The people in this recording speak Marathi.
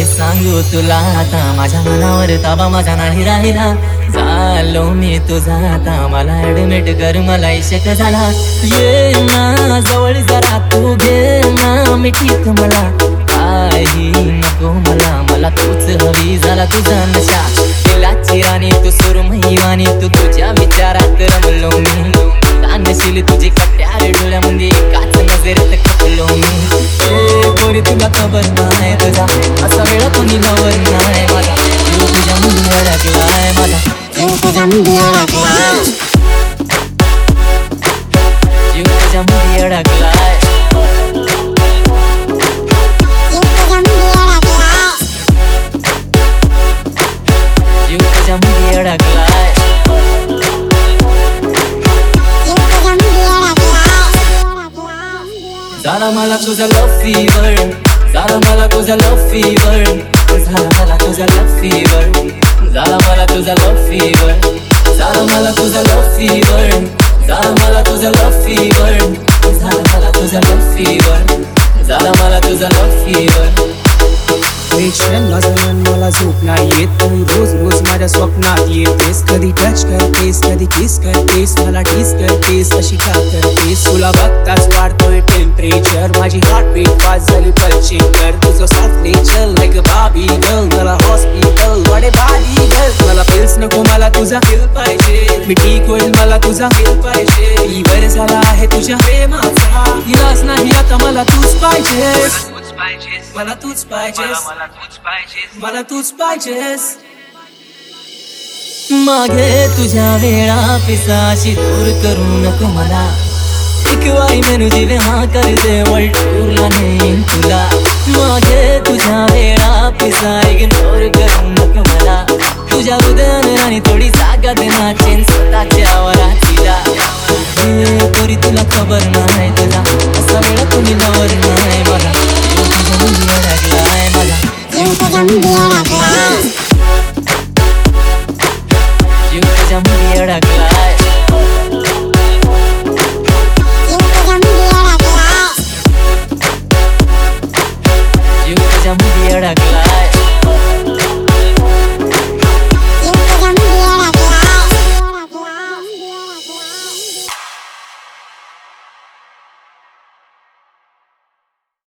काय सांगू तुला आता, माझ्या मनावर ताबा माझा नाही राहिला. झालो मी तुझा आता, मला ऍडमिट कर, मला इशक झाला. ये ना जवळ जरा तू, घे ना मिठीत मला. काही नको मला, मला तूच हवी, झाला तुझा नशा. दिलाची राणी तू सुरमई वाणी, तू तुझ्या विचारात रमलो मी. कानशील तुझी कट्यार डोळ्यामध्ये, एकाच नजरेत खपलो मी. पोरी तुला खबर नाही तुझा, असा वेळ कोणी लावर नाही माझा. जीव तुझ्या मुली अडकलाय माझा, जीव तुझ्या मुली अडकलाय, जीव तुझ्या मुली अडकलाय, जीव तुझ्या मुली अडकलाय. झाला मला तुझा लव्ह फीवर, झाला मला तुझा लव्ह फीवर, झाला मला तुझा लव्ह फीवर, झाला मला तुझा लव्ह फीवर, झाला मला तुझा लव्ह फीवर, झाला मला तुझा लव्ह फीवर, झाला मला तुझा लव्ह फीवर, झाला मला तुझा लव्ह फीवर. प्रेक्षणला जण मला झोप नाही येत, तू रोज रोज माझ्या स्वप्नात येतेस. कधी टच करतेस, कधी किस करतेस, मला टीस करतेस, अशी का करतेस? तुला बघताच वाढतोय टेम्परेचर, माझी हार्टबीट फास्ट झाली पल्चिंग कर. तुझं सॉफ्ट नेचर लाईक अ बाबी गर्ल, मला हॉस्पिटल वाडे बाडी गर्ल. मला पिल्स नको, मला तुझा फील पाहिजे, मी ठीक होईल, मला तुझा फील पाहिजे. ईवर झाला आहे तुझ्या प्रेमाचा, इलाज नाही आता, मला तूच पाहिजेस, मला तूच पाहिजेस, मला तूच पाहिजेस. मागे तुझ्या वेळा पिसाशी दूर करू नको मला. एक वाई मेनू जीवे हा कर दे, वलटूरला नेईन तुला. मागे तुझ्या वेळा पिसा इग्नोर करू नको मला. तुझ्या हृदयाने आणि थोडी जागा दे नाचेन स्वतःच्या वरातीला. तरी तुला खबर नाही तुझा, असा वेळ कोणी लावर नाही मला. जीव तुझ्या मुली अडकलाय माझा, जीव तुझ्या मुली अडकलाय.